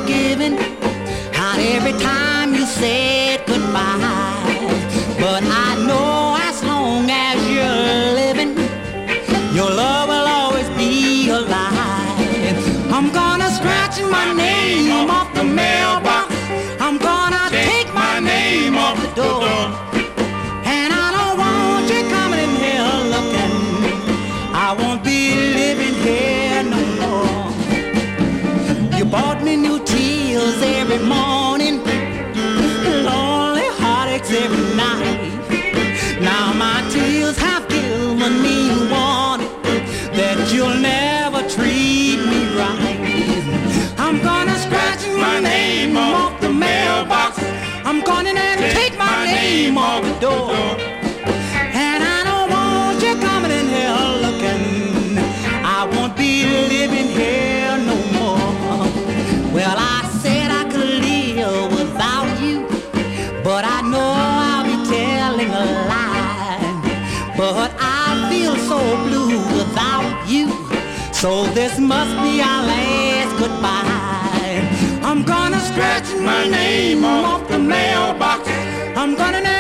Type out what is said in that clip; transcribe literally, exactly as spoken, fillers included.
forgiven how every time you said goodbye. But I know as long as you're living, your love will always be alive. I'm gonna scratch my name off the mailbox. I'm gonna take my name off the door. And I don't want you coming in here looking. I won't be living here no more. You bought me new tears every morning, lonely heartaches every night. Now my tears have given me warning that you'll never treat me right. I'm gonna scratch my name off the mailbox. I'm gonna take my name off the door. And I don't want you coming in here looking. I won't be living here no more. Well, I said I could live without you, but I know I'll be telling a lie. But I feel so blue without you, so this must be our last goodbye. I'm gonna scratch my name off the mailbox. I'm gonna